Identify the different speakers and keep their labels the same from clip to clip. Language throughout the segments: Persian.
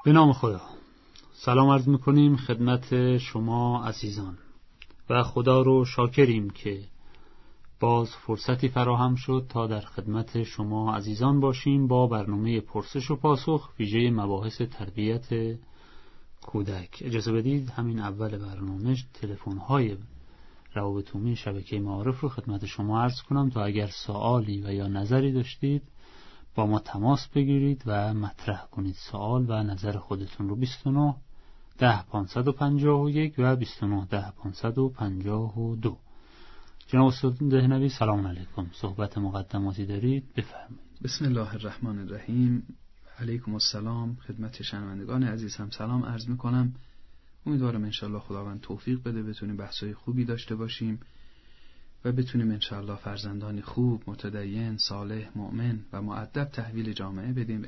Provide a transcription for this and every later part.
Speaker 1: به نام خدا. سلام عرض میکنیم خدمت شما عزیزان و خدا رو شاکریم که باز فرصتی فراهم شد تا در خدمت شما عزیزان باشیم با برنامه پرسش و پاسخ ویژه مباحث تربیت کودک. اجازه بدید همین اول برنامه تلفن‌های روابط عمومی شبکه معارف رو خدمت شما عرض کنم تا اگر سوالی و یا نظری داشتید با ما تماس بگیرید و مطرح کنید سوال و نظر خودتون رو. 29 10 551 و 29 10 552. جناب استاد دهنوی سلام علیکم. صحبت مقدماتی دارید، بفرمایید.
Speaker 2: بسم الله الرحمن الرحیم. علیکم السلام. خدمت شنوندگان عزیزم سلام عرض میکنم. امیدوارم انشالله خداوند توفیق بده بتونیم بحثای خوبی داشته باشیم و بتونیم انشالله فرزندان خوب، متدین، صالح، مؤمن و مؤدب تحویل جامعه بدیم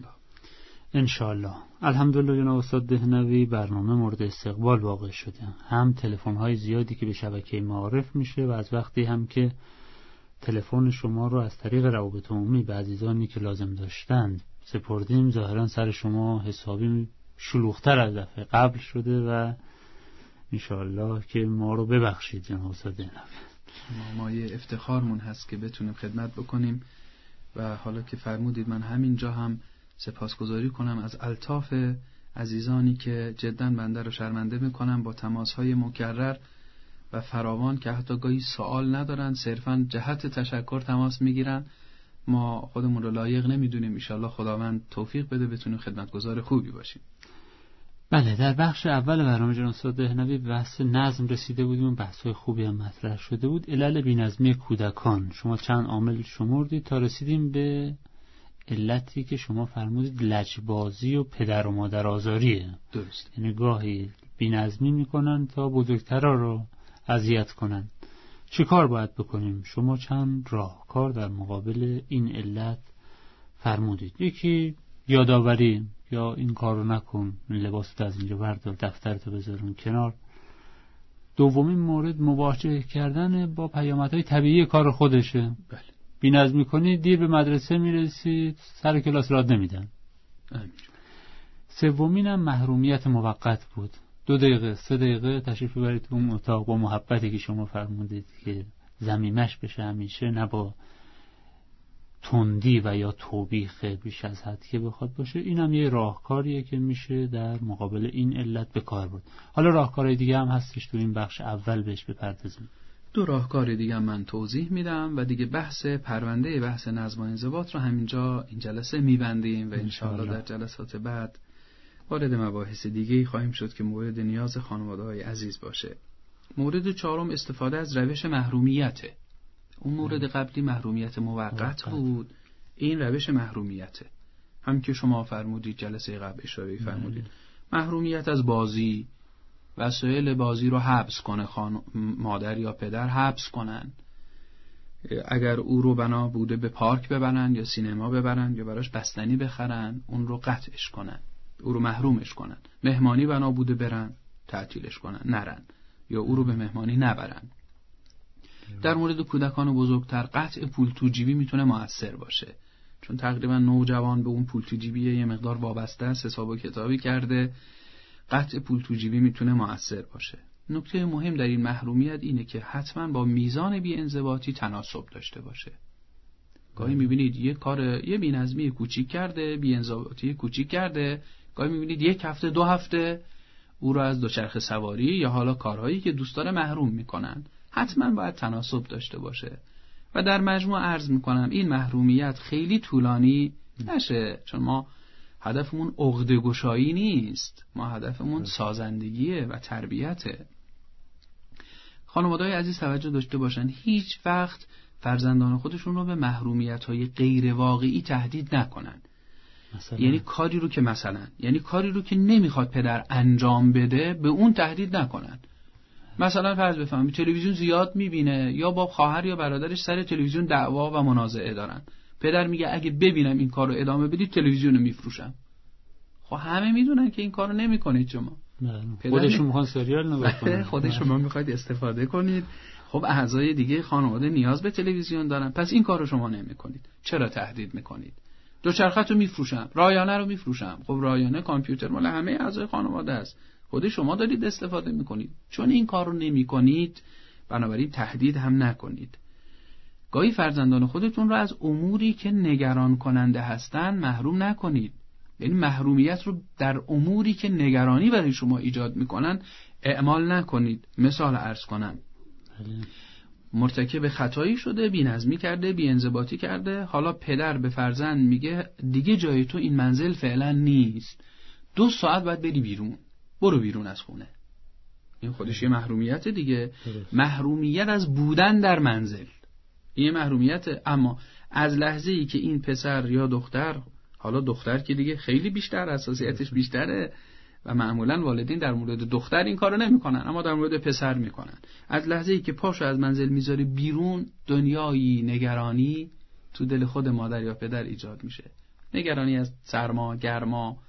Speaker 2: انشالله. الحمدلله جناب استاد دهنوی برنامه مورد استقبال واقع شده. هم تلفن‌های زیادی که به شبکه معارف میشه و از وقتی هم که تلفن شما رو از طریق روابط عمومی به عزیزانی که لازم داشتند سپردیم، ظاهرا سر شما حسابی شلوغ‌تر از دفعه قبل شده و انشالله که ما رو ببخشید جناب استاد دهنوی. مایه افتخارمون هست که بتونیم خدمت بکنیم و حالا که فرمودید من همینجا هم سپاسگزاری کنم از الطاف عزیزانی که جداً بنده رو شرمنده میکنن با تماس‌های مکرر و فراوان که حتی گاهی سوال ندارن، صرفاً جهت تشکر تماس میگیرن. ما خودمون رو لایق نمیدونیم، ان شاءالله خداوند توفیق بده بتونیم خدمتگزار خوبی باشیم.
Speaker 1: بله، در بخش اول برنامه جناب استاد دهنوی بحث نظم رسیده بودیم، بحث‌های خوبی هم مطرح شده بود. علل بی‌نظمی کودکان شما چند عامل شمردید تا رسیدیم به علتی که شما فرمودید لجبازی و پدر و مادر آزاریه.
Speaker 2: درست.
Speaker 1: یعنی گاهی بی‌نظمی میکنن تا بزرگترا رو اذیت کنن. چه کار باید بکنیم؟ شما چند راهکار در مقابل این علت فرمودید. یکی یادآوری، یا این کار رو نکن، لباست از اینجا بردار، دفترتو بذارون کنار. دومین مورد مواجهه کردن با پیامدهای طبیعی کار خودشه.
Speaker 2: بله.
Speaker 1: بی‌نظمی کنی دیر به مدرسه میرسید، سر کلاس راه نمیدن. سومین هم محرومیت موقت بود. 2 دقیقه 3 دقیقه تشریف ببرید تو اون اتاق با محبتی که شما فرمودید که ضمیمش بشه همیشه، نه با تندی و یا توبیخ بیش از حد که بخواد باشه. اینم یه راهکاریه که میشه در مقابل این علت به کار برد. حالا راهکارهای دیگه هم هستش، تو این بخش اول بهش بپردازیم.
Speaker 2: 2 راهکار دیگه من توضیح میدم و دیگه بحث نظم و انضباط رو همینجا این جلسه میبندیم و انشاءالله در جلسات بعد وارد مباحث دیگه خواهیم شد که مورد نیاز خانواده‌های عزیز باشه. مورد 4 استفاده از روش محرومیته. اون مورد قبلی محرومیت موقت بود، این روش محرومیته. هم که شما فرمودید جلسه قبل اشاره فرمودید محرومیت از بازی، وسایل بازی رو حبس کنه، مادر یا پدر حبس کنن. اگر او رو بنا بوده به پارک ببرن یا سینما ببرن یا براش بستنی بخرن، اون رو قطعش کنن، او رو محرومش کنن. مهمانی بنا بوده برن، تعطیلش کنن، نرن یا او رو به مهمانی نبرن. در مورد کودکان بزرگتر قطع پول تو جیبی میتونه مؤثر باشه، چون تقریبا نوجوان به اون پول تو جیبی یه مقدار وابسته است، حساب و کتابی کرده. قطع پول تو جیبی میتونه مؤثر باشه. نکته مهم در این محرومیت اینه که حتما با میزان بی‌انضباطی تناسب داشته باشه. گاهی میبینید یه بی‌نظمی کوچیک کرده، بی‌انضباطی کوچیک کرده، گاهی میبینید 1 هفته 2 هفته او رو از دوچرخه سواری یا حالا کارهایی که دوست داره محروم میکنن. حتما باید تناسب داشته باشه و در مجموع عرض میکنم این محرومیت خیلی طولانی نشه، چون ما هدفمون عقده‌گشایی نیست، ما هدفمون سازندگیه و تربیته. خانواده‌های عزیز توجه داشته باشن هیچ وقت فرزندان خودشون رو به محرومیت‌های غیر واقعی تهدید نکنن. یعنی کاری رو که نمیخواد پدر انجام بده به اون تهدید نکنن. مثلا فرض بفرمایید تلویزیون زیاد میبینه یا با خواهر یا برادرش سر تلویزیون دعوا و منازعه دارن. پدر میگه اگه ببینم این کارو ادامه بدید تلویزیون رو میفروشم. خب همه میدونن که این کارو نمیکنید شما.
Speaker 1: خودشون میخوان سریال نگاه کنن.
Speaker 2: خودشون میخواید استفاده کنید. خب اعضای دیگه خانواده نیاز به تلویزیون دارن، پس این کارو شما نمیکنید. چرا تهدید میکنید؟ دوچرخه‌تو میفروشم، رایانه رو میفروشم. خب رایانه کامپیوتر مال همه اعضای خانواده است، خود شما دارید استفاده میکنید. چون این کار رو نمیکنید، بنابراین تهدید هم نکنید. گاهی فرزندان خودتون رو از اموری که نگران کننده هستن محروم نکنید. یعنی محرومیت رو در اموری که نگرانی برای شما ایجاد میکنن اعمال نکنید. مثال عرض کنم، مرتکب خطایی شده، بی‌نظمی کرده، بی‌انضباطی کرده، حالا پدر به فرزند میگه دیگه جای تو این منزل فعلا نیست، 2 ساعت باید بری بیرون، برو بیرون از خونه. این خودش یه محرومیت دیگه. محرومیت از بودن در منزل، این محرومیت. اما از لحظه‌ای که این پسر یا دختر، حالا دختر که دیگه خیلی بیشتر حساسیتش بیشتره و معمولا والدین در مورد دختر این کارو نمی‌کنن، اما در مورد پسر می‌کنن. از لحظه‌ای که پاشو از منزل میذاره بیرون، دنیایی نگرانی تو دل خود مادر یا پدر ایجاد میشه. نگرانی از سرما، گرما،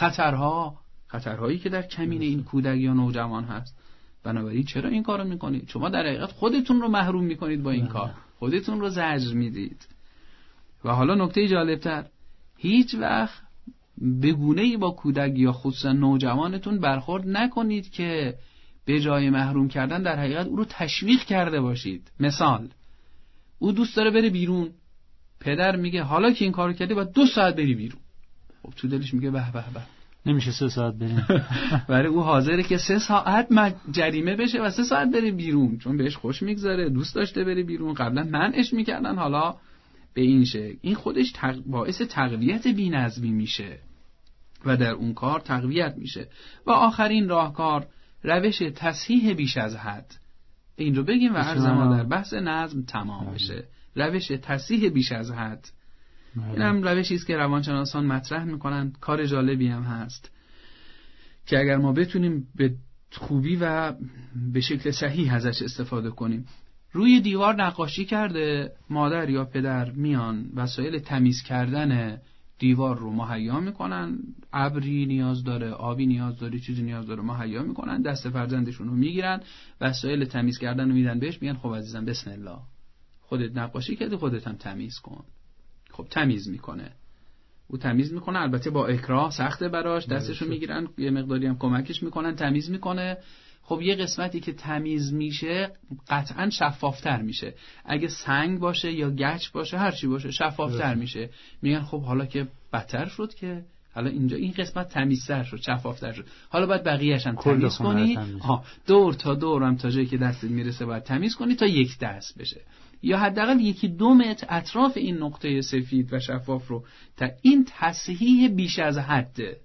Speaker 2: خطرهایی که در کمین این کودک یا نوجوان هست. بنابراین چرا این کارو می‌کنید؟ شما در حقیقت خودتون رو محروم می‌کنید با این کار، خودتون رو زجر میدید. و حالا نکته جالبتر، هیچ وقت به گونه‌ای با کودک یا خصوصا نوجوانتون برخورد نکنید که به جای محروم کردن در حقیقت او رو تشویق کرده باشید. مثال، او دوست داره بره بیرون، پدر میگه حالا که این کارو کردی باید 2 ساعت بری بیرون. خب تو دلش میگه به به به،
Speaker 1: نمیشه 3 ساعت بریم.
Speaker 2: برای او حاضره که 3 ساعت جریمه بشه و 3 ساعت بره بیرون، چون بهش خوش میگذره، دوست داشته بره بیرون. قبلا منعش میکردن، حالا به این شکل. این خودش باعث تقویت بی‌نظمی میشه و در اون کار تقویت میشه. و آخرین راهکار، روش تصحیح بیش از حد. این رو بگیم و عرض ما در بحث نظم تمام بشه. روش تصحیح بیش از حد، این هم روشی است که روانشناسان مطرح میکنن. کار جالبی هم هست که اگر ما بتونیم به خوبی و به شکل صحیح ازش استفاده کنیم. روی دیوار نقاشی کرده، مادر یا پدر میان وسایل تمیز کردن دیوار رو مهیا میکنن، ابری نیاز داره، آبی نیاز داره، چیزی نیاز داره، مهیا میکنن، دست فرزندشون رو میگیرن، وسایل تمیز کردن رو میدن بهش، میگن خب عزیزم بسم الله، خودت نقاشی کردی، خودت هم تمیز کن. خب تمیز میکنه، او تمیز میکنه، البته با اکراه، سخته براش، دستشو میگیرن، یه مقداری هم کمکش میکنن، تمیز میکنه. خب یه قسمتی که تمیز میشه قطعاً شفافتر میشه. اگه سنگ باشه یا گچ باشه، هر چی باشه شفافتر میشه. میگن خب حالا که بدتر شد، که حالا اینجا این قسمت تمیزتر شد، شفافتر شد، حالا باید بقیه‌اش هم تمیز کنی. دور تا دور هم تا جایی که دستت میرسه باید تمیز کنی تا یک دست بشه، یا حداقل 1-2 متر اطراف این نقطه سفید و شفاف رو. تا این تصحیح بیش از حده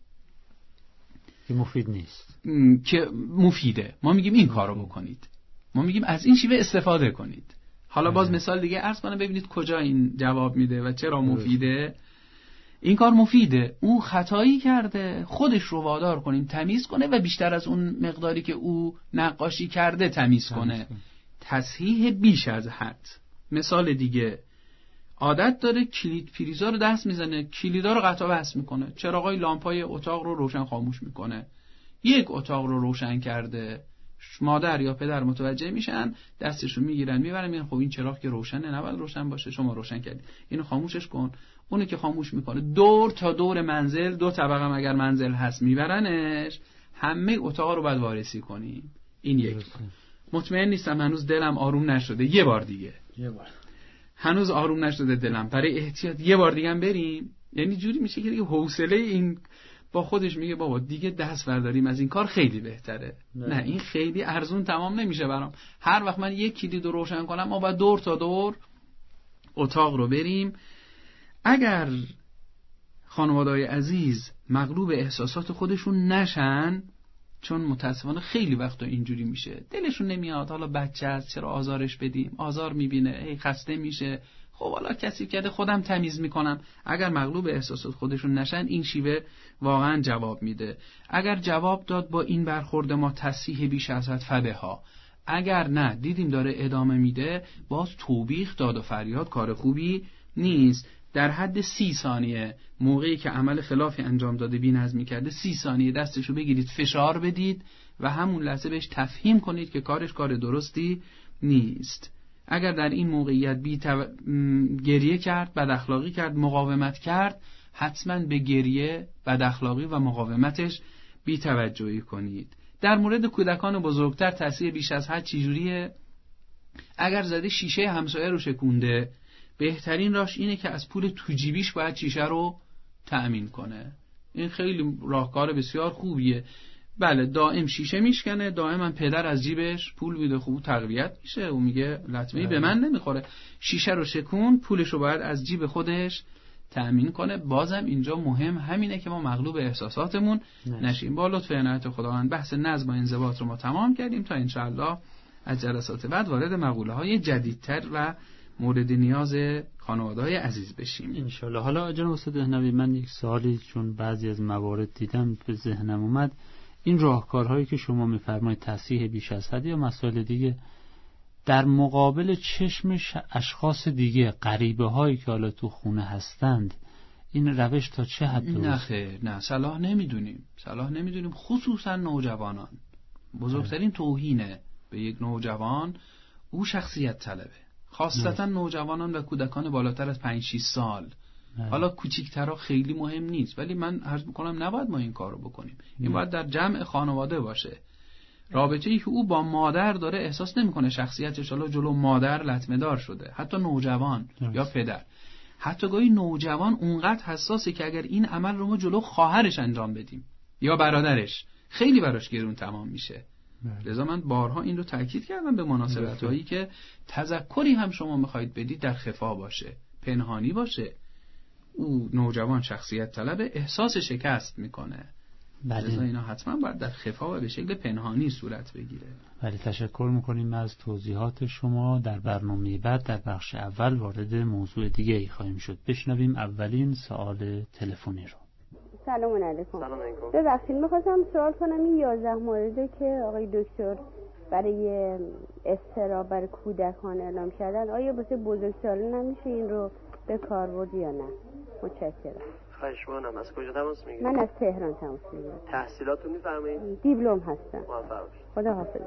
Speaker 1: که مفید نیست،
Speaker 2: که مفیده. ما میگیم این کارو بکنید، ما میگیم از این شیوه استفاده کنید. حالا باز مثال دیگه عرض کنم ببینید کجا این جواب میده و چرا مفیده. این کار مفیده. او خطایی کرده، خودش رو وادار کنیم تمیز کنه و بیشتر از اون مقداری که او نقاشی کرده تمیز کنه. تصحیح بیش از حد. مثال دیگه، عادت داره کلید پریزا رو دست میزنه، کلیدا رو قطع و وصل میکنه، چراغای لامپای اتاق رو روشن خاموش میکنه. یک اتاق رو روشن کرده، مادر یا پدر متوجه میشن، دستشو میگیرن میبرن، میگن خب این چراغ که روشنه، نباید روشن باشه، شما روشن کردی، اینو خاموشش کن. اونی که خاموش میکنه، دور تا دور منزل، 2 طبقه اگر منزل هست میبرنش، همه اتاق رو باید وارسی کنیم. این یک. مطمئن نیستم، هنوز دلم آروم نشده، یه بار دیگه هنوز آروم نشده دلم، برای احتیاط یه بار دیگه هم بریم. یعنی جوری میشه که دیگه حوصله این با خودش میگه بابا دیگه دست برداریم از این کار، خیلی بهتره. نه این خیلی ارزون تمام نمیشه برام. هر وقت من یک کلید رو روشن کنم ما باید دور تا دور اتاق رو بریم. اگر خانواده‌های عزیز مغلوب احساسات خودشون نشن، چون متاسفانه خیلی وقتا اینجوری میشه، دلشون نمیاد حالا بچه است چرا آزارش بدیم، آزار میبینه، هی خسته میشه، خب حالا کسی کرده خودم تمیز میکنم. اگر مغلوب احساسات خودشون نشن، این شیوه واقعا جواب میده. اگر جواب داد با این برخورد ما تصحیح بیش از حد فبها، اگر نه دیدیم داره ادامه میده، باز توبیخ، داد و فریاد کار خوبی نیست. در حد 30 ثانیه موقعی که عمل خلافی انجام داده، بی‌نظمی کرده، 30 ثانیه دستشو بگیرید، فشار بدید و همون لحظه بهش تفهیم کنید که کارش کار درستی نیست. اگر در این موقعیت گریه کرد، بد اخلاقی کرد، مقاومت کرد، حتما به گریه، بد اخلاقی و مقاومتش بی‌توجهی کنید. در مورد کودکان بزرگتر تاثیر بیش از حد چجوریه؟ اگر زده شیشه همسایه رو شکونده، بهترین راهش اینه که از پول تو جیبیش باید شیشه رو تأمین کنه. این خیلی راهکار بسیار خوبیه. بله، دائم شیشه میشکنه، دائما پدر از جیبش پول میده، خوب تقویت میشه و میگه لطمه‌ای به من نمیخوره. شیشه رو شکون، پولش رو باید از جیب خودش تأمین کنه. بازم اینجا مهم همینه که ما مغلوب احساساتمون نشیم. با لطف و عنایت خداوند بحث نظم و انضباط رو ما تمام کردیم تا انشاءالله از جلسات بعد وارد مقوله‌های جدیدتر و مورد نیاز خانواده‌های عزیز بشیم
Speaker 1: انشاءالله. حالا جناب استاد دهنوی، من یک سوالی چون بعضی از موارد دیدم به ذهنم اومد، این راهکارهایی که شما می‌فرمایید تصحیح بیش از حد یا مسائل دیگه در مقابل چشم اشخاص دیگه، غریبه‌هایی که حالا تو خونه هستند، این روش تا چه حد درست؟
Speaker 2: نه خیر، نه صلاح نمیدونیم خصوصا نوجوانان. بزرگترین توهینه به یک نوجوان او شخصیت طلبه، خاصتا نوجوانان و کودکان بالاتر از 5-6 سال. حالا کوچیک‌ترها خیلی مهم نیست، ولی من عرض می‌کنم نباید ما این کارو بکنیم. این باید در جمع خانواده باشه. رابطه‌ای که او با مادر داره احساس نمی‌کنه شخصیتش حالا جلو مادر لطمه‌دار شده، حتی نوجوان یا پدر. حتی گاهی نوجوان اونقدر حساسه که اگر این عمل رو ما جلو خواهرش انجام بدیم یا برادرش، خیلی براش گرون تمام میشه. لذا من بارها این رو تاکید کردم به مناسبت‌هایی که تذکری هم شما می‌خواید بدید در خفا باشه، پنهانی باشه. او نوجوان شخصیت طلب، احساس شکست میکنه. لذا اینا حتما باید در خفا و به شکل پنهانی صورت بگیره.
Speaker 1: ولی تشکر میکنیم از توضیحات شما. در برنامه بعد در بخش اول وارد موضوع دیگه ای خواهیم شد. بشنویم اولین سوال تلفنی رو.
Speaker 3: سلام علیکم. ببخشید میخواستم سوال کنم، این 11 مورده که آقای دکتر برای اضطراب برای کودکان اعلام کردن، آیا واسه بزرگسالان نمیشه این رو به کار برد یا نه؟ متشکرم.
Speaker 4: خواهش می‌کنم. از کجا تماس میگیرید؟
Speaker 3: من از تهران تماس میگیرم.
Speaker 4: تحصیلاتون می‌فرمایید؟
Speaker 3: دیپلم هستم.
Speaker 4: موفق باشید.
Speaker 3: خدا حافظ.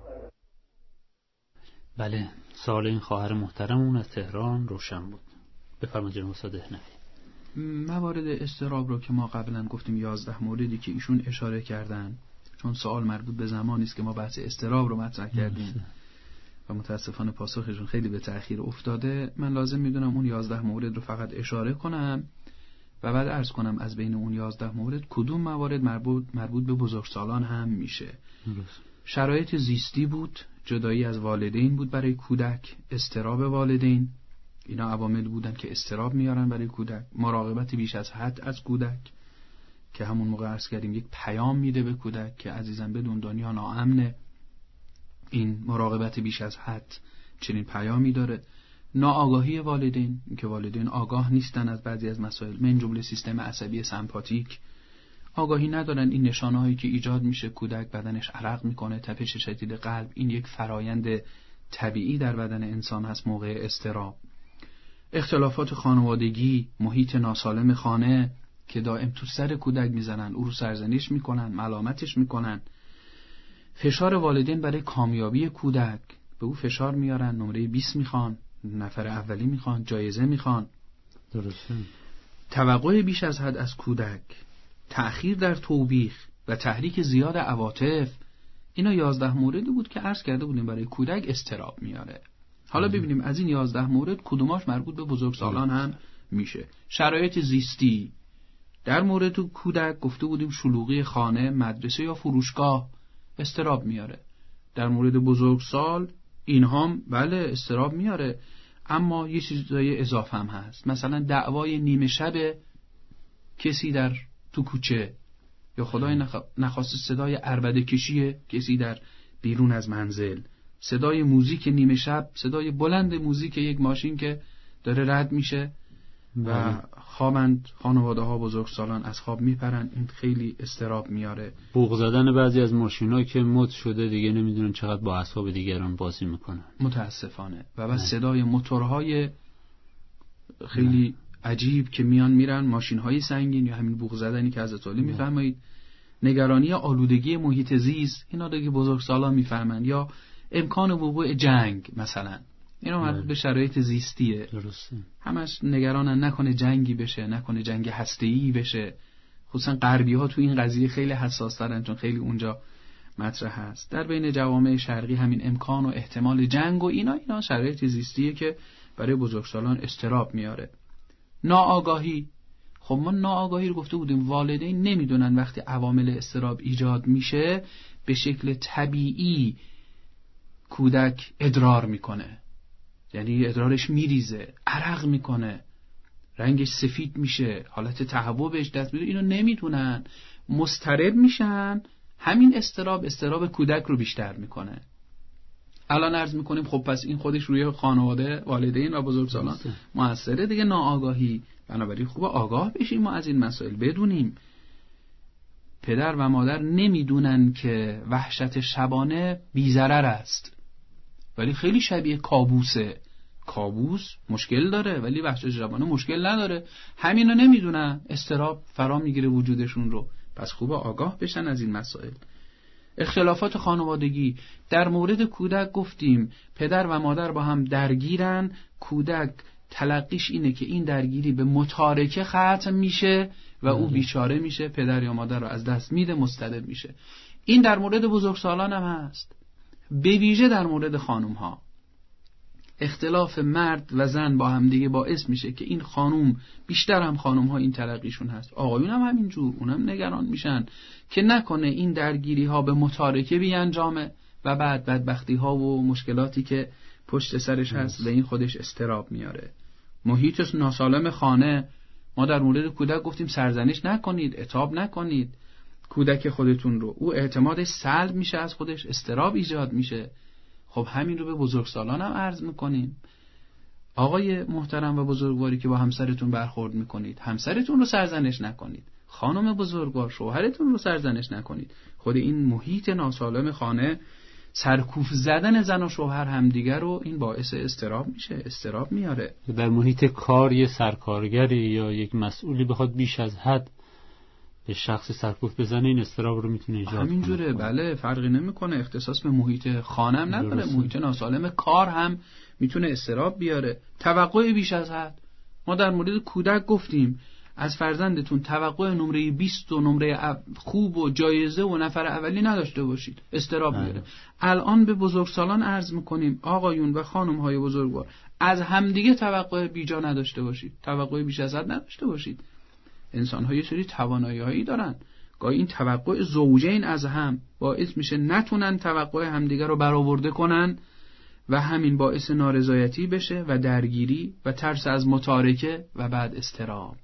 Speaker 1: بله، سوال این خواهر محترممون از تهران روشن بود. بفرمایید جناب استاد دهنوی.
Speaker 2: موارد اضطراب رو که ما قبلا گفتیم 11 موردی که ایشون اشاره کردن، چون سوال مربوط به زمانی است که ما بحث اضطراب رو مطرح کردیم و متاسفانه پاسخشون خیلی به تأخیر افتاده، من لازم میدونم اون 11 مورد رو فقط اشاره کنم و بعد عرض کنم از بین اون 11 مورد کدوم موارد مربوط به بزرگسالان هم میشه. شرایط زیستی بود، جدایی از والدین بود برای کودک، اضطراب والدین، اینا عوامل بودن که اضطراب میارن برای کودک. مراقبت بیش از حد از کودک که همون موقع عرض کردیم یک پیام میده به کودک که عزیزم بدون دنیا ناامنه. این مراقبت بیش از حد چنین پیامی داره. ناآگاهی والدین، که والدین آگاه نیستن از بعضی از مسائل، من جمله سیستم عصبی سمپاتیک آگاهی ندارن. این نشانه‌هایی که ایجاد میشه، کودک بدنش عرق میکنه، تپش شدید قلب، این یک فرایند طبیعی در بدن انسان هست موقع اضطراب. اختلافات خانوادگی، محیط ناسالم خانه که دائم تو سر کودک میزنن، او رو سرزنش میکنن، ملامتش میکنن. فشار والدین برای کامیابی کودک، به او فشار میارن، نمره 20 میخوان، نفر اولی میخوان، جایزه میخوان.
Speaker 1: درسته.
Speaker 2: توقع بیش از حد از کودک، تأخیر در توبیخ و تحریک زیاد عواطف، اینا 11 موردی بود که عرض کرده بودیم برای کودک اضطراب میاره. حالا ببینیم از این 11 مورد کدوماش مربوط به بزرگسالان هم میشه. شرایط زیستی، در مورد کودک گفته بودیم شلوغی خانه، مدرسه یا فروشگاه اضطراب میاره. در مورد بزرگسال اینها هم بله اضطراب میاره، اما یه چیزای اضافه هم هست. مثلا دعوای نیمه شب کسی در تو کوچه، یا خدای نخواسته صدای عربده کشی کسی در بیرون از منزل، صدای موزیک نیمه شب، صدای بلند موزیک یک ماشین که داره رد میشه و خوابند خانواده ها، بزرگسالان از خواب میپرن. این خیلی اضطراب میاره.
Speaker 1: بوق زدن بعضی از ماشین‌ها که مد شده دیگه نمیدونن چقدر با اعصاب دیگران بازی میکنن
Speaker 2: متاسفانه. و بعد صدای موتورهای خیلی عجیب که میان میرن، ماشین‌های سنگین، یا همین بوق زدنی که حضرت علی میفرمایید. نگرانی آلودگی محیط زیست، اینا دیگه بزرگسالان میفهمن. یا امکان وقوع جنگ مثلا، اینا مربوط به شرایط زیستیه.
Speaker 1: درسته.
Speaker 2: همش نگرانن نکنه جنگی بشه، نکنه جنگ هسته‌ای بشه. خصوصا غربی‌ها تو این قضیه خیلی حساس‌ترن، چون خیلی اونجا مطرح هست. در بین جوامع شرقی همین امکان و احتمال جنگ و اینا شرایط زیستیه که برای بزرگسالان اضطراب میاره. ناآگاهی، خب ما ناآگاهی رو گفته بودیم، والدین نمیدونن وقتی عوامل اضطراب ایجاد میشه به شکل طبیعی کودک ادرار میکنه، یعنی ادرارش میریزه، عرق میکنه، رنگش سفید میشه، حالت تهوع بهش دست میده. اینو نمیدونن، مضطرب میشن، همین اضطراب کودک رو بیشتر میکنه. الان عرض میکنیم خب پس این خودش روی خانواده، والدین و بزرگسالان موثره دیگه، ناآگاهی. بنابراین خوب آگاه بشیم ما از این مسائل، بدونیم پدر و مادر نمیدونن که وحشت شبانه بی‌ضرر است، ولی خیلی شبیه کابوسه. کابوس مشکل داره ولی وحشت شبانه مشکل نداره. همینو نمیدونن، اضطراب فرا میگیره وجودشون رو. پس خوب آگاه بشن از این مسائل. اختلافات خانوادگی در مورد کودک گفتیم پدر و مادر با هم درگیرن، کودک تلقیش اینه که این درگیری به متارکه ختم میشه و او بیچاره میشه، پدر یا مادر رو از دست میده، مضطرب میشه. این در مورد بزرگسالان هم هست، به ویژه در مورد خانم ها. اختلاف مرد و زن با هم دیگه باعث میشه که این خانم، بیشتر هم خانم ها این تلقیشون هست، آقایون هم همینجور، اونم نگران میشن که نکنه این درگیری ها به متارکه بیانجامه و بعد بدبختی ها و مشکلاتی که پشت سرش هست و این خودش اضطراب میاره. محیط ناسالم خانه، ما در مورد کودک گفتیم سرزنش نکنید، عتاب نکنید کودک خودتون رو، او اعتمادش سلب میشه از خودش، اضطراب ایجاد میشه. خب همین رو به بزرگسالان هم عرض میکنیم. آقای محترم و بزرگواری که با همسرتون برخورد میکنید، همسرتون رو سرزنش نکنید، خانم بزرگوار شوهرتون رو سرزنش نکنید. خود این محیط ناسالم خانه، سرکوف زدن زن و شوهر همدیگر رو، این باعث اضطراب میشه، اضطراب میاره.
Speaker 1: در محیط کار یه سرکارگری یا یک مسئولی بخواد بیش از حد به شخص سرکوف بزنه، این اضطراب رو میتونه ایجاد کنه.
Speaker 2: همینجوره، بله، فرقی نمیکنه، اختصاص به محیط خانه هم نداره، محیط ناسالم کار هم میتونه اضطراب بیاره. توقع بیش از حد، ما در مورد کودک گفتیم از فرزندتون توقع نمره 20 و نمره خوب و جایزه و نفر اولی نداشته باشید، اضطراب میاره. الان به بزرگسالان عرض میکنیم آقایون و خانم های بزرگوار، از همدیگه توقع بیجا نداشته باشید، توقع بیش از حد نداشته باشید. انسان ها یه سری توانایی‌هایی دارن، گاهی این توقع زوجین از هم باعث میشه نتونن توقع همدیگه رو برآورده کنن و همین باعث نارضایتی بشه و درگیری و ترس از متارکه و بعد اضطراب.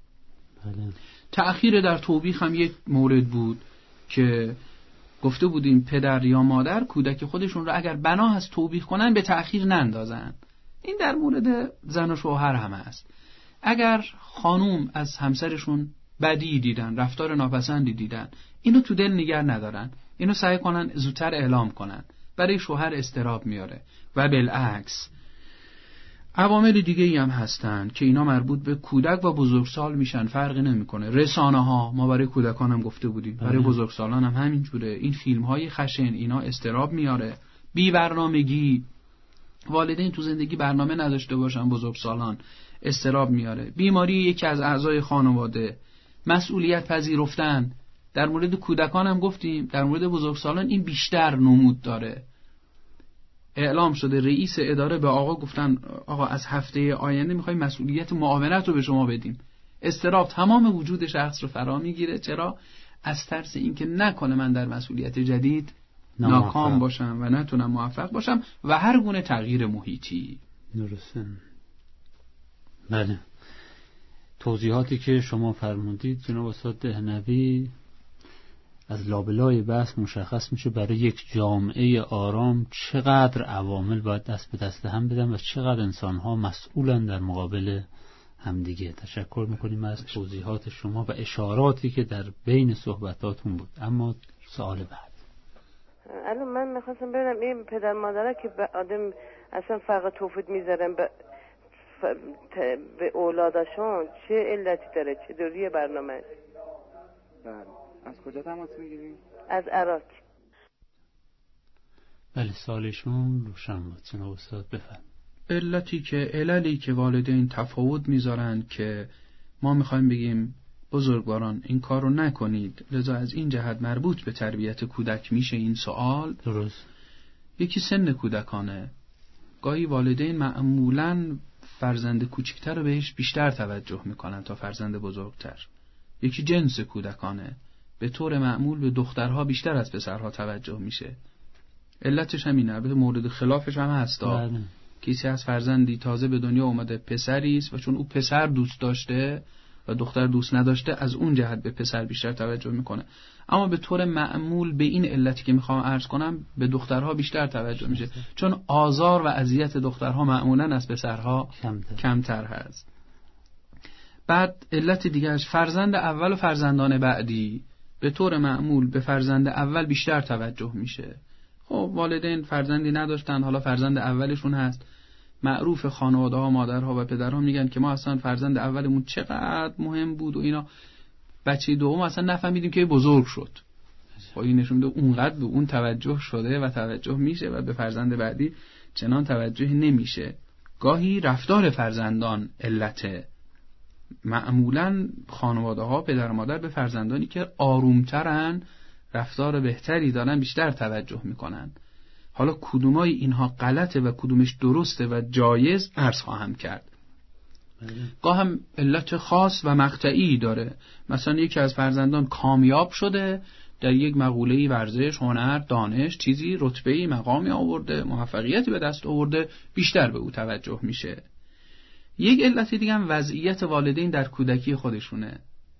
Speaker 2: تأخیر در توبیخ هم یک مورد بود که گفته بودیم پدر یا مادر کودک خودشون رو اگر بنا هست توبیخ کنن به تأخیر نندازن. این در مورد زن و شوهر هم هست. اگر خانوم از همسرشون بدی دیدن، رفتار ناپسندی دیدن، اینو تو دل نگه ندارن، اینو سعی کنن زودتر اعلام کنن، برای شوهر اضطراب میاره. و بالعکس عوامل دیگه ای هم هستن که اینا مربوط به کودک و بزرگسال میشن، فرقی نمیکنه. رسانه ها، ما برای کودکان هم گفته بودیم، برای بزرگسالان هم همینجوره. این فیلم های خشن اینا اضطراب میاره. بی برنامگی، والدین تو زندگی برنامه نداشته باشن، بزرگسالان اضطراب میاره. بیماری یکی از اعضای خانواده، مسئولیت پذیرفتن، در مورد کودکان هم گفتیم، در مورد بزرگسالان این بیشتر نمود داره. اعلام شده رئیس اداره به آقا گفتن آقا از هفته آینده میخوایم مسئولیت معاونت رو به شما بدیم. اضطراب تمام وجود شخص رو فرا میگیره. چرا؟ از ترس اینکه نکنه من در مسئولیت جدید ناکام باشم و نتونم موفق باشم و هر گونه تغییر محیطی.
Speaker 1: درسته. بله، توضیحاتی که شما فرمودید جناب استاد دهنوی از لابلای بحث مشخص میشه برای یک جامعه آرام چقدر عوامل باید دست به دست هم بدن و چقدر انسانها مسئولن در مقابل همدیگه. تشکر میکنیم از توضیحات شما و اشاراتی که در بین صحبتاتون بود. اما سوال بعد،
Speaker 5: الان من میخواستم ببینم این پدر مادرها که به آدم اصلا فقط توفید میذارن به اولادشون، چه علتی داره؟ چه دوریه برنامه؟
Speaker 6: بله. از کجا تماس میگیریم؟
Speaker 5: از عراق.
Speaker 1: بله، سالشون روشن بود. جناب استاد بفرمایید.
Speaker 2: عللی که والدین تفاوت میذارن که ما میخوایم بگیم بزرگواران این کارو نکنید، لذا از این جهت مربوط به تربیت کودک میشه این سوال.
Speaker 1: درست.
Speaker 2: یکی سن کودکانه، گاهی والدین معمولاً فرزند کوچکتر رو بهش بیشتر توجه میکنن تا فرزند بزرگتر. یکی جنس کودکانه، به طور معمول به دخترها بیشتر از پسرها توجه میشه. علتش هم اینه، البته مورد خلافش هم هستا. کسی از فرزندی تازه به دنیا اومده پسری است و چون او پسر دوست داشته و دختر دوست نداشته، از اون جهت به پسر بیشتر توجه میکنه. اما به طور معمول به این علتی که میخوام عرض کنم به دخترها بیشتر توجه میشه، چون آزار و اذیت دخترها معمولا از پسرها کمتر هست. بعد علت دیگرش فرزند اول و فرزندان بعدی، به طور معمول به فرزند اول بیشتر توجه میشه. خب والدین فرزندی نداشتن، حالا فرزند اولشون هست. معروف خانواده ها، مادرها و پدرها میگن که ما اصلا فرزند اولمون چقدر مهم بود و اینا، بچه دوم اصلا نفهمیدیم که بزرگ شد. خب این نشون میده اونقدر به اون توجه شده و توجه میشه و به فرزند بعدی چنان توجه نمیشه. گاهی رفتار فرزندان علته. معمولا خانواده ها پدر و مادر به فرزندانی که آرومترن، رفتار بهتری دارن، بیشتر توجه میکنن. حالا کدومای اینها غلطه و کدومش درسته و جایز عرض خواهم کرد. گاه هم علت خاص و مقطعی داره. مثلا یکی از فرزندان کامیاب شده در یک مقوله‌ای، ورزش، هنر، دانش، چیزی، رتبه‌ای، مقامی آورده، موفقیتی به دست آورده، بیشتر به او توجه میشه. یک علت دیگه هم وضعیت والدین در کودکی خودشونه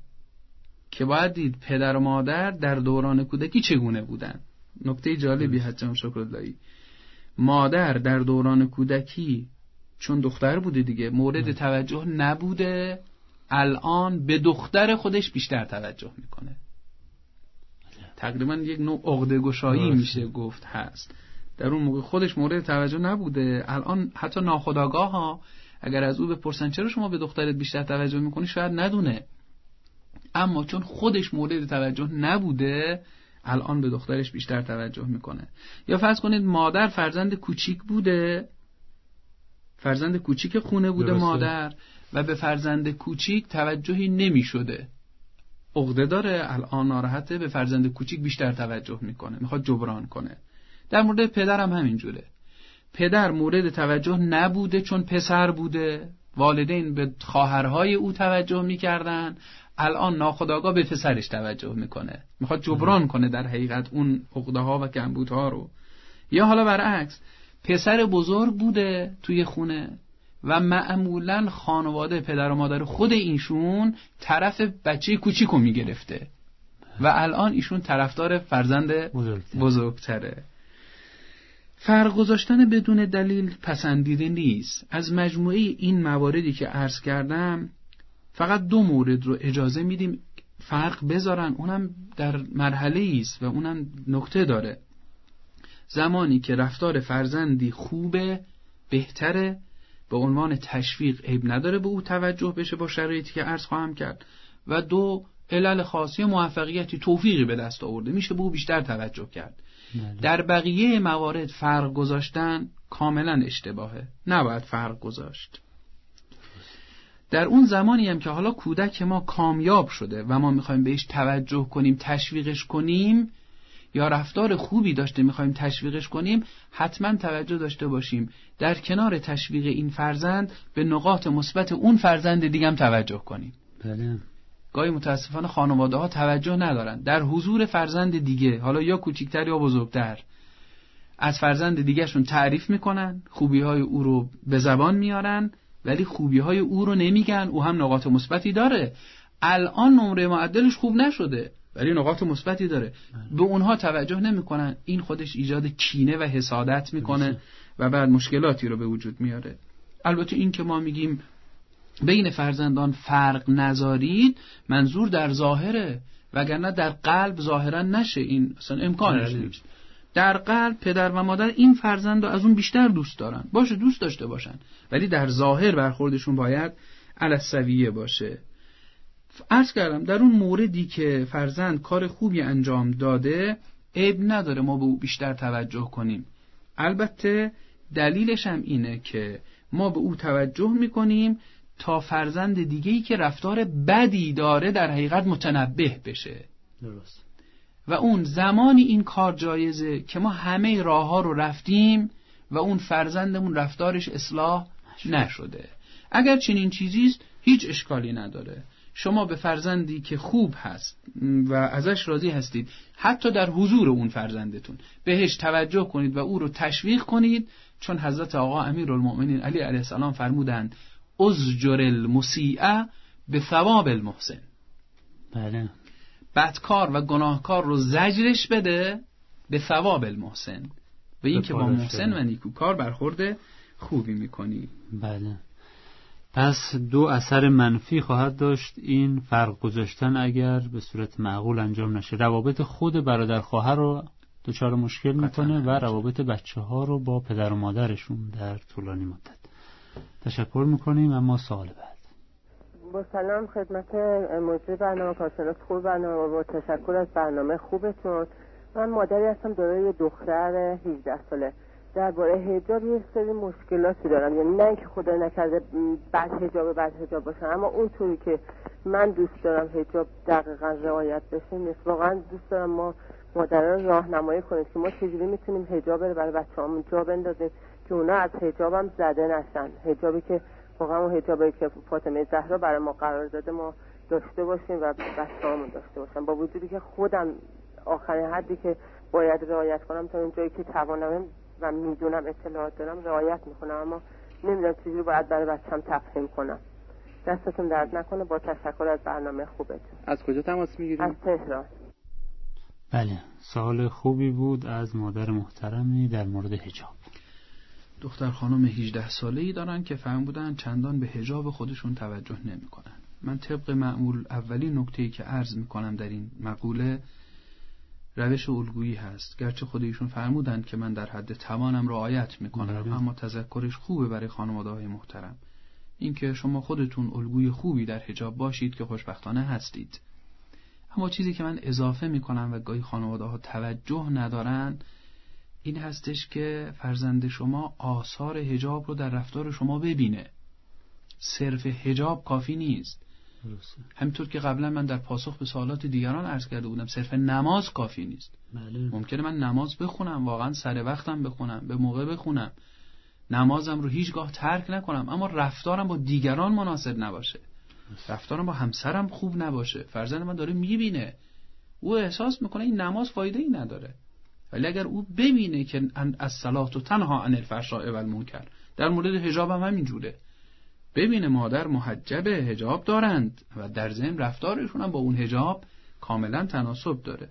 Speaker 2: که باید دید پدر و مادر در دوران کودکی چگونه بودن. نکته جالبی حجم شکراللهی، مادر در دوران کودکی چون دختر بوده دیگه مورد توجه نبوده، الان به دختر خودش بیشتر توجه میکنه. تقریبا یک نوع عقده گشایی میشه گفت هست. در اون موقع خودش مورد توجه نبوده، الان حتی ناخودآگاه ها اگر از او بپرسن چرا شما به دخترت بیشتر توجه میکنی شاید ندونه، اما چون خودش مورد توجه نبوده الان به دخترش بیشتر توجه میکنه. یا فرض کنید مادر فرزند کوچیک بوده، فرزند کوچیک خونه بوده درسته. مادر و به فرزند کوچیک توجهی نمیشده، عقده داره، الان ناراحته، به فرزند کوچیک بیشتر توجه میکنه، میخواد جبران کنه. در مورد پدر هم همینجوره، پدر مورد توجه نبوده چون پسر بوده، والدین به خواهرهای او توجه میکردن، الان ناخودآگاه به پسرش توجه میکنه، میخواد جبران کنه در حقیقت اون عقده‌ها و کمبودها رو. یا حالا برعکس، پسر بزرگ بوده توی خونه و معمولا خانواده پدر و مادر خود اینشون طرف بچه کوچیکو میگرفته و الان ایشون طرفدار فرزند بزرگتره. فرق گذاشتن بدون دلیل پسندیده نیست. از مجموعه این مواردی که عرض کردم فقط 2 مورد رو اجازه میدیم فرق بذارن، اونم در مرحله است و اونم نکته داره. زمانی که رفتار فرزندی خوبه، بهتره، به عنوان تشویق عیب نداره به او توجه بشه با شرایطی که عرض خواهم کرد. و 2 علل خاصی موفقیتی، توفیقی به دست آورده، میشه به او بیشتر توجه کرد. در بقیه موارد فرق گذاشتن کاملا اشتباهه، نباید فرق گذاشت. در اون زمانی هم که حالا کودک ما کامیاب شده و ما میخوایم بهش توجه کنیم، تشویقش کنیم، یا رفتار خوبی داشته میخوایم تشویقش کنیم، حتما توجه داشته باشیم در کنار تشویق این فرزند به نقاط مثبت اون فرزند دیگه هم توجه کنیم.
Speaker 1: بله.
Speaker 2: گاهی متاسفانه خانواده ها توجه ندارن در حضور فرزند دیگه، حالا یا کوچیکتر یا بزرگتر، از فرزند دیگه شون تعریف میکنن، خوبی های او رو به زبان میارن، ولی خوبی های او رو نمیگن. او هم نقاط مثبتی داره، الان نمره معدلش خوب نشده ولی نقاط مثبتی داره، به اونها توجه نمیکنن. این خودش ایجاد کینه و حسادت میکنه و بعد مشکلاتی رو به وجود میاره. البته این که ما میگیم بین فرزندان فرق نذارید، منظور در ظاهره، وگرنه در قلب ظاهرا نشه، این اصلا امکانش نیست. در قلب پدر و مادر این فرزند رو از اون بیشتر دوست دارن، باشه دوست داشته باشن، ولی در ظاهر برخوردشون باید علی السویه باشه. عرض کردم در اون موردی که فرزند کار خوبی انجام داده، عیب نداره ما به او بیشتر توجه کنیم. البته دلیلش هم اینه که ما به او توجه میکنیم تا فرزند دیگه‌ای که رفتار بدی داره در حقیقت متنبه بشه.
Speaker 1: درست.
Speaker 2: و اون زمانی این کار جایزه که ما همه راه ها رو رفتیم و اون فرزندمون رفتارش اصلاح نشده. اگر چنین چیزیست هیچ اشکالی نداره. شما به فرزندی که خوب هست و ازش راضی هستید، حتی در حضور اون فرزندتون بهش توجه کنید و او رو تشویق کنید، چون حضرت آقا امیرالمؤمنین علی علیه السلام فرمودند ازجر المسیء به ثواب المحسن.
Speaker 1: بله.
Speaker 2: بدکار و گناهکار رو زجرش بده به ثواب المحسن، و این که با محسن و نیکوکار برخورد خوبی میکنی.
Speaker 1: بله. پس 2 اثر منفی خواهد داشت این فرق گذاشتن اگر به صورت معقول انجام نشه. روابط خود برادر خواهر رو دچار مشکل میکنه و روابط بچه ها رو با پدر و مادرشون در طولانی مدت. تشکر میکنیم. اما سوال بعد.
Speaker 5: با سلام خدمت مجری برنامه، کارشناس خوب برنامه و با تشکر از برنامه خوبتون. من مادری هستم دارای یه دختر 18 ساله. درباره حجاب یه سری مشکلاتی دارم، یعنی نه اینکه خدا نکرده بعد حجاب باشه، اما اونطوری که من دوست دارم حجاب دقیقاً رعایت بشه نیست. واقعا دوست دارم ما مادران راهنمایی کنیم که ما چجوری میتونیم حجاب رو برای بچه‌هامون جا بندازیم که اونا از حجابم زده نشن. حجابی که واقعا اون حجابی که فاطمه زهرا برای ما قرار داده ما داشته باشیم و بچه‌هامون داشته باشن، با وجودی که خودم آخرین حدی که باید رعایت کنم تا اونجایی که توانم و میدونم اطلاعات دارم رعایت میکنم، اما نمیدونم چجوری باید برای بچه‌م تفهیم کنم. دستتون درد نکنه. با تشکر از برنامه خوبتون.
Speaker 6: از کجا تماس میگیرید؟
Speaker 5: از تهران.
Speaker 1: بله، سوال خوبی بود از مادر محترمی در مورد حجاب.
Speaker 2: دختر خانم 18 ساله‌ای دارن که فهم بودن چندان به حجاب خودشون توجه نمی‌کنن. من طبق معمول اولین نکته‌ای که عرض می‌کنم در این مقوله روش الگویی هست. گرچه خودشون فرمودن که من در حد توانم رعایت می‌کنم، اما تذکرش خوبه برای خانواده‌های محترم اینکه شما خودتون الگوی خوبی در حجاب باشید که خوشبختانه هستید. اما چیزی که من اضافه می‌کنم و گاهی خانواده‌ها توجه ندارن این هستش که فرزند شما آثار حجاب رو در رفتار شما ببینه. صرف حجاب کافی نیست. همینطور که قبلا من در پاسخ به سوالات دیگران عرض کرده بودم صرف نماز کافی نیست. ممکنه من نماز بخونم، واقعا سر وقتم بخونم، به موقع بخونم، نمازم رو هیچگاه ترک نکنم، اما رفتارم با دیگران مناسب نباشه، رفتارم با همسرم خوب نباشه. فرزند من داره میبینه، او احساس میکنه این نماز فایده ای نداره، ولی اگر او ببینه که الصلاة تنها عن الفحشاء و المنکر، در مورد حجاب هم همینجوره، ببینه مادر محجب حجاب دارند و در ضمن رفتارشون هم با اون حجاب کاملا تناسب داره،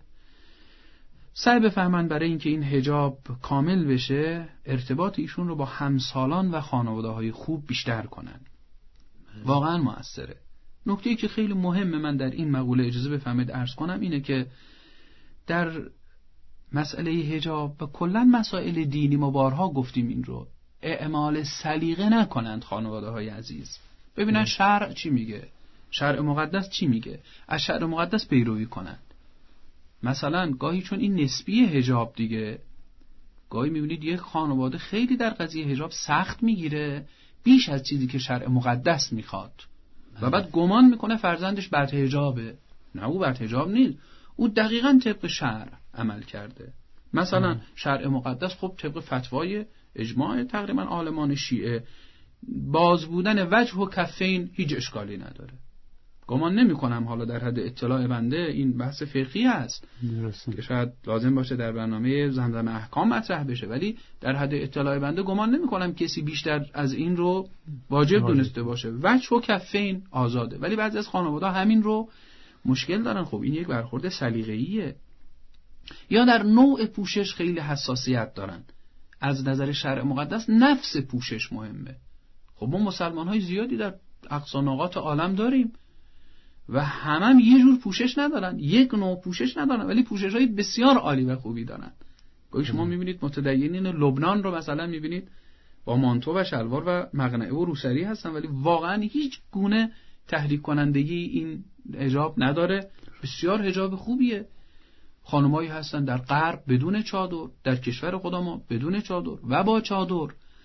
Speaker 2: سعی بفهمن برای اینکه این حجاب کامل بشه ارتباط ایشون رو با همسالان و خانواده‌های خوب بیشتر کنن. واقعا مؤثره. نکته‌ای که خیلی مهمه من در این مقوله اجازه بفهمید عرض کنم اینه که در مسئله حجاب و کلا مسائل دینی ما بارها گفتیم این رو اعمال سلیقه نکنند خانواده‌های عزیز. ببینن شرع چی میگه، شرع مقدس چی میگه، از شرع مقدس پیروی کنند. مثلا گاهی چون این نسبی حجاب دیگه، گاهی میبینید یک خانواده خیلی در قضیه حجاب سخت میگیره بیش از چیزی که شرع مقدس میخواد و بعد گمان میکنه فرزندش بر حجابه. نه، او بر حجاب نیست، او دقیقاً طبق شرع عمل کرده. مثلا شرع مقدس خب طبق فتوای اجماع تقریبا عالمان شیعه باز بودن وجه و کفین هیچ اشکالی نداره. گمان نمی کنم حالا در حد اطلاع بنده این بحث فقهی است که شاید لازم باشه در برنامه زمزم احکام مطرح بشه، ولی در حد اطلاع بنده گمان نمی کنم کسی بیشتر از این رو واجب دونسته باشه. وجه و کفین آزاده، ولی بعضی از خانواده همین رو مشکل دارن. خب این یک برخورد سلیقه‌ایه. یا در نوع پوشش خیلی حساسیت دارن. از نظر شرع مقدس نفس پوشش مهمه. خب ما مسلمان‌های زیادی در اقصا نقاط عالم داریم و هم یه جور پوشش ندارن، یک نوع پوشش ندارن، ولی پوشش‌های بسیار عالی و خوبی دارن. گاهی شما می‌بینید متدینین لبنان رو مثلا می‌بینید با مانتو و شلوار و مقنعه و روسری هستن، ولی واقعا هیچ گونه تحریک کنندگی این حجاب نداره. بسیار حجاب خوبیه. خانمایی هستن در غرب بدون چادر، در کشور خودمون بدون چادر و با چادر.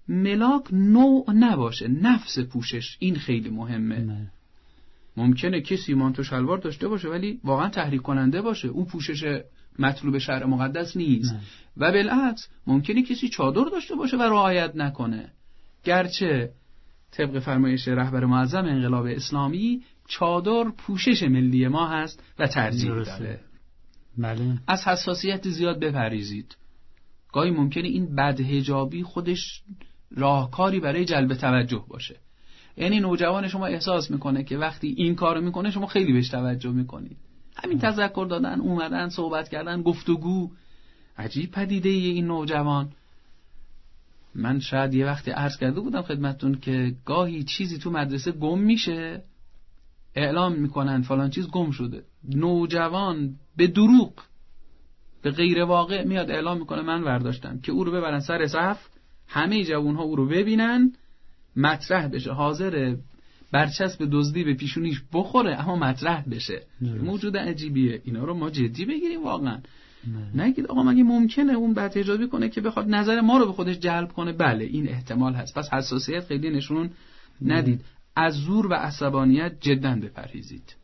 Speaker 2: ملاک نوع نباشه، نفس پوشش. این خیلی مهمه. ممکنه کسی مانتو شلوار داشته باشه ولی واقعا تحریک کننده باشه، اون پوشش مطلوب شرع مقدس نیست. و بالعکس ممکنه کسی چادر داشته باشه و رعایت نکنه، گرچه طبق فرمایش رهبر معظم انقلاب اسلامی چادر پوشش ملی ما هست و ترجیح داره.
Speaker 1: بله.
Speaker 2: از حساسیت زیاد بپریزید. گاهی ممکنه این بدحجابی خودش راهکاری برای جلب توجه باشه. یعنی نوجوان شما احساس میکنه که وقتی این کارو میکنه شما خیلی بهش توجه میکنید. همین تذکر دادن، اومدن، صحبت کردن، گفتگو. عجیب پدیده این نوجوان. من شاید یه وقتی عرض کرده بودم خدمتتون که گاهی چیزی تو مدرسه گم میشه، اعلام میکنن فلان چیز گم شده. نوجوان به دروغ، به غیر واقع میاد اعلام میکنه من برداشتم، که او رو ببرن سر صف، همه جوانها او رو ببینن، مطرح بشه، حاضر برچسب دزدی به پیشونیش بخوره اما مطرح بشه. موجود عجیبیه. اینا رو ما جدی بگیریم واقعا. نگید آقا مگه ممکنه اون بدحجابی کنه که بخواد نظر ما رو به خودش جلب کنه؟ بله این احتمال هست. پس حساسیت خیلی نشون ندید. از زور و عصبانیت جدا بپرهیزید.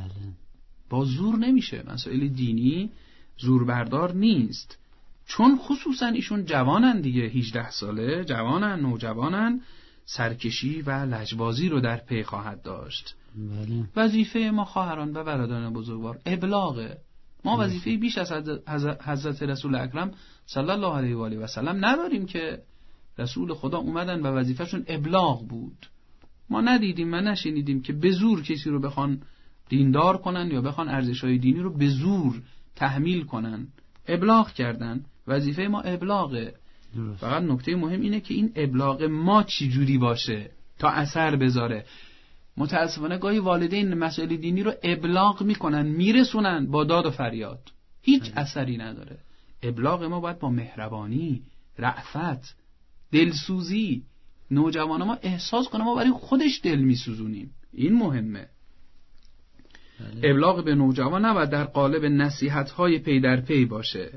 Speaker 2: با زور نمیشه. مسائل دینی زور بردار نیست، چون خصوصا ایشون جوانن دیگه، 18 ساله جوانن، نوجوانن، سرکشی و لجبازی رو در پی خواهد داشت. وظیفه ما خواهران و برادران بزرگوار ابلاغه. ما وظیفه بیش از حضرت رسول اکرم صلی الله علیه و آله و سلم نداریم که رسول خدا اومدن و وظیفهشون ابلاغ بود. ما ندیدیم و نشنیدیم که به زور کسی رو بخوان دیندار کنن یا بخوان ارزش‌های دینی رو به زور تحمیل کنن. ابلاغ کردن. وظیفه ما ابلاغه. فقط نکته مهم اینه که این ابلاغ ما چی جوری باشه تا اثر بذاره. متاسفانه گاهی والدین مسائل دینی رو ابلاغ میکنن، میرسونن با داد و فریاد، هیچ اثری نداره. ابلاغ ما باید با مهربانی، رأفت، دلسوزی، نوجوان ما احساس کنه ما برای خودش دل میسوزونیم. این مهمه. ابلاغ به نوجوان نباید در قالب نصیحت‌های پی در پی باشه.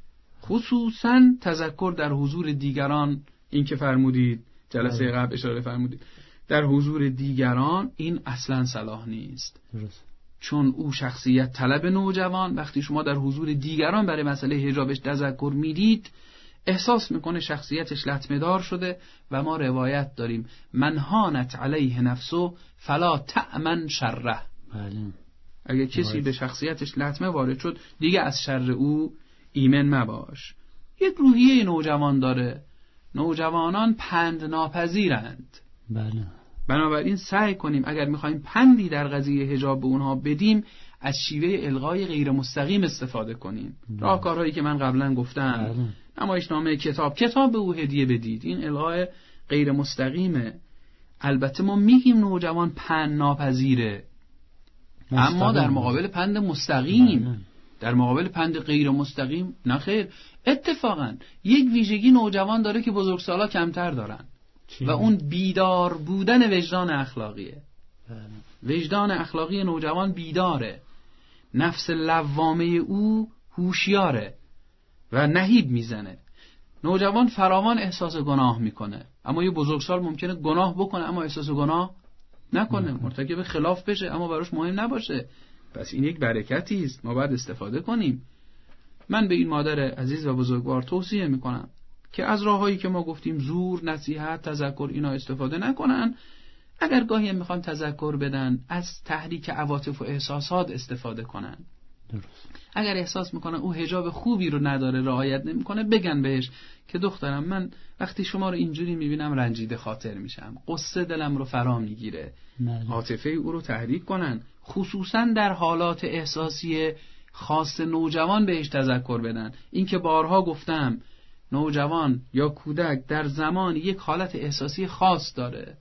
Speaker 2: خصوصاً تذکر در حضور دیگران، این که فرمودید جلسه قبل اشاره فرمودید، در حضور دیگران این اصلاً صلاح نیست. چون او شخصیت طلب نوجوان وقتی شما در حضور دیگران برای مسئله حجابش تذکر میدید، احساس میکنه شخصیتش لطمه دار شده و ما روایت داریم من هانت علیه نفسو فلا تأمن شره. اگه کسی به شخصیتش لطمه وارد شد دیگه از شر او ایمن مباش. یک روحیه نوجوان داره. نوجوانان پند ناپذیرند. بنابراین سعی کنیم اگر میخوایم پندی در قضیه حجاب به اونها بدیم از شیوه الغای غیر مستقیم استفاده کنیم. راهکارهایی که من قبلا گفتم، نمایشنامه، کتاب به او هدیه بدید. این الغای غیر مستقیمه. البته ما میگیم نوجوان پند ناپذیره، اما در مقابل پند مستقیم، در مقابل پند غیر مستقیم نه خیر. اتفاقا یک ویژگی نوجوان داره که بزرگسالا کمتر دارن و اون بیدار بودن وجدان اخلاقیه. وجدان اخلاقی نوجوان بیداره، نفس لوامه او هوشیاره و نهیب میزنه. نوجوان فراوان احساس گناه میکنه، اما یه بزرگسال ممکنه گناه بکنه اما احساس گناه نکنه، مرتکب خلاف بشه اما براش مهم نباشه. پس این یک برکتی است، ما باید استفاده کنیم. من به این مادر عزیز و بزرگوار توصیه میکنم که از راههایی که ما گفتیم، زور، نصیحت، تذکر، اینا استفاده نکنن. اگر گاهی میخوان تذکر بدن، از تحریک عواطف و احساسات استفاده کنن.
Speaker 1: درست.
Speaker 2: اگر احساس میکنن او حجاب خوبی رو نداره، رعایت نمیکنه، بگن بهش که دخترم من وقتی شما رو اینجوری میبینم رنجیده خاطر میشم، قصه دلم رو فرا میگیره. عاطفه او رو تحریک کنن، خصوصا در حالات احساسی خاص نوجوان بهش تذکر بدن. این که بارها گفتم نوجوان یا کودک در زمان یک حالت احساسی خاص داره،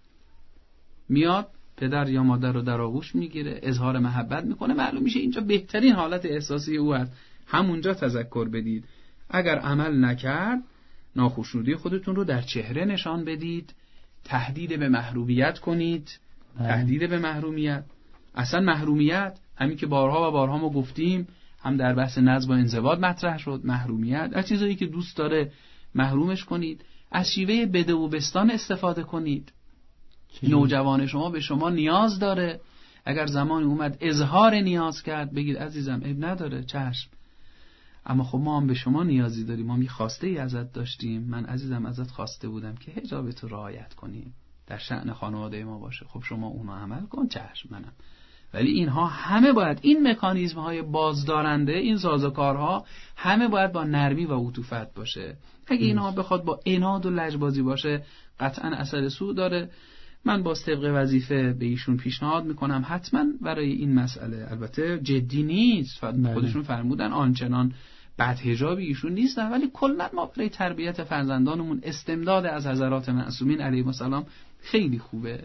Speaker 2: میاد پدر یا مادر رو در آغوش میگیره، اظهار محبت میکنه، معلوم میشه اینجا بهترین حالت احساسی او هست، همونجا تذکر بدید. اگر عمل نکرد، ناخوشنودی خودتون رو در چهره نشان بدید، تهدید به محرومیت کنید. تهدید به محرومیت، اصلا محرومیت همین که بارها و بارها ما گفتیم، هم در بحث نظم و انضباط مطرح شد. محرومیت از چیزایی که دوست داره محرومش کنید. از شیوه بده و بستان استفاده کنید. نوجوان شما به شما نیاز داره، اگر زمانی اومد اظهار نیاز کرد بگید عزیزم عیب نداره، چشم، اما خب ما هم به شما نیازی داریم، ما هم یه خواسته ای ازت داشتیم، من عزیزم ازت خواسته بودم که حجابت رو رعایت کنیم، در شأن خانواده ما باشه، خب شما اونو عمل کن، چشم منم. ولی اینها همه باید، این مکانیزم های بازدارنده، این سازوکارها همه باید با نرمی و عطوفت باشه. اگه اینها بخواد با عناد و لجبازی باشه قطعا اثر سوء داره. من با طبق وظیفه به ایشون پیشنهاد میکنم حتما برای این مسئله، البته جدی نیست، خودشون فرمودن آنچنان بعد حجابی ایشون نیستن، ولی کلا ما برای تربیت فرزندانمون استمداد از حضرات معصومین علیهم السلام خیلی خوبه.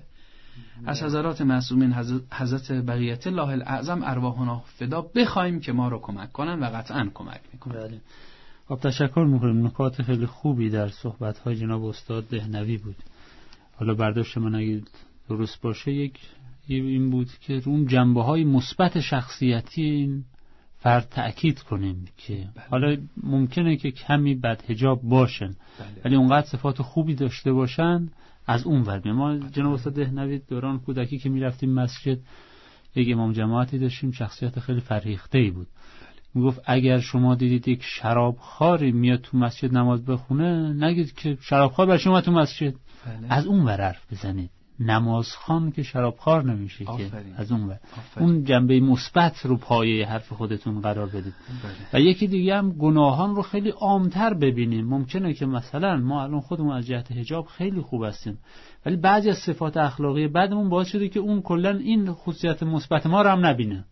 Speaker 2: از حضرات معصومین حضرت بقیت الله الاعظم ارواحنا فدا بخوایم که ما رو کمک کنن و قطعا کمک میکنن.
Speaker 1: بله. خب تشکر میکنم. نکات خیلی خوبی در صحبت‌های جناب استاد دهنوی بود. حالا برداشت من اگه درست باشه این بود که اون جنبه‌های مثبت شخصیتی این فرد تأکید کنیم که
Speaker 2: بله.
Speaker 1: حالا ممکنه که کمی بدحجاب باشن
Speaker 2: بله.
Speaker 1: ولی اونقدر صفات خوبی داشته باشن از اون ور. ما جناب استاد دهنوی دوران کودکی که میرفتیم مسجد یک امام جماعتی داشتیم، شخصیت خیلی فرهیخته‌ای بود. میگفت اگر شما دیدید یک شرابخواری میاد تو مسجد نماز بخونه نگید که شرابخوار برای شما تو مسجد،
Speaker 2: بله.
Speaker 1: از اون ور حرف بزنید. نمازخوان که شرابخوار نمیشه که از اون ور. اون جنبه مثبت رو پایه حرف خودتون قرار بدید. و یکی دیگه هم گناهان رو خیلی عامتر ببینیم. ممکنه که مثلا ما الان خودمون از جهت حجاب خیلی خوب هستیم ولی بعضی از صفات اخلاقی بعدمون باعث شده که اون کلا این خصوصیت مثبت ما رو هم نبینه.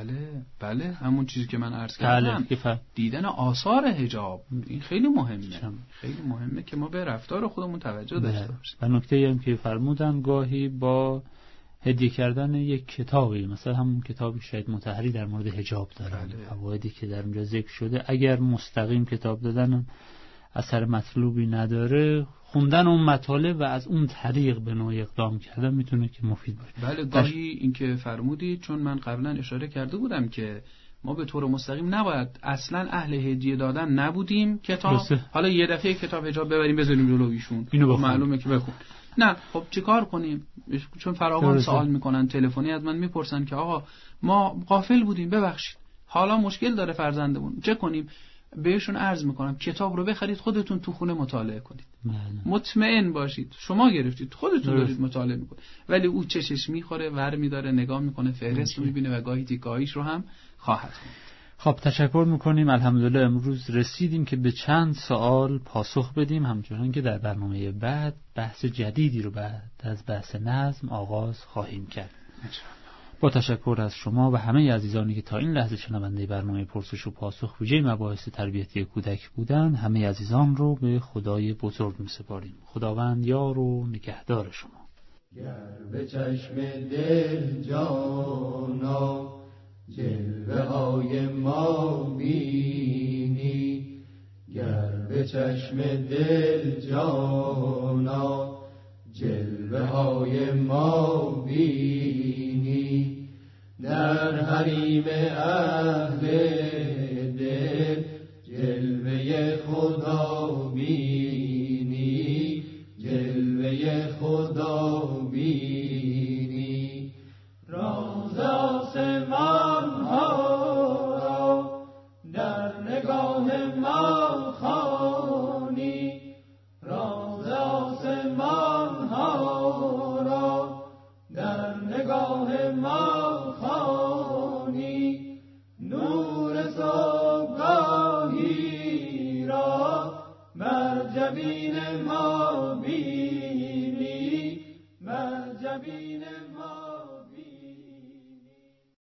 Speaker 2: بله همون چیزی که من عرض کردم، دیدن آثار حجاب این خیلی مهمه. خیلی مهمه که ما به رفتار خودمون توجه داشته باشیم.
Speaker 1: و نکته هم که فرمودن گاهی با هدیه کردن یک کتابی، مثلا همون کتاب شاید مطهری در مورد حجاب داره، فوایدی که در اونجا ذکر شده، اگر مستقیم کتاب دادن اثر مطلوبی نداره، خوندن اون مطالب و از اون طریق به نوعی اقدام کردن میتونه که مفید باشه.
Speaker 2: بله گاهی این که فرمودید، چون من قبلا اشاره کرده بودم که ما به طور مستقیم نباید اصلا اهل هدیه دادن نبودیم کتاب حالا یه دفعه کتاب حجاب ببریم بذاریم جلو ایشون، معلومه که بخون. نه خب چیکار کنیم؟ چون فراوان سوال میکنن، تلفنی از من میپرسن که آقا ما غافل بودیم ببخشید، حالا مشکل داره فرزندمون، چه کنیم؟ بهشون عرض میکنم کتاب رو بخرید خودتون تو خونه مطالعه کنید. مطمئن باشید شما گرفتید خودتون دارید مطالعه میکنید، ولی او چشش میخوره، ور میداره، نگاه میکنه، فهرست رو میبینه و گاهی تیکاییش رو هم خواهد کنید.
Speaker 1: خب تشکر میکنیم. الحمدلله امروز رسیدیم که به چند سوال پاسخ بدیم، همچنان که در برنامه بعد بحث جدیدی رو بعد از بحث نظم آغاز خواهیم کرد. با تشکر از شما و همه عزیزانی که تا این لحظه شنونده برنامه پرسش و پاسخ ویژه مباحث تربیتی کودک بودن، همه عزیزان رو به خدای بزرگ می‌سپاریم. خداوند یار و نگهدار شما.
Speaker 7: گر به چشم دل جانا جلوه های ما بینی، گر به چشم دل جانا جلوه های ما بینی، در حریم اهل دل جلوه خدا بینی، جلوه خدا بینی. راز آسمان ها را در نگاه ما خوانی، راز آسمان ها را در نگاه ما خوانی، نور صبحگاهی را بر جبین ما بینی، بر جبین ما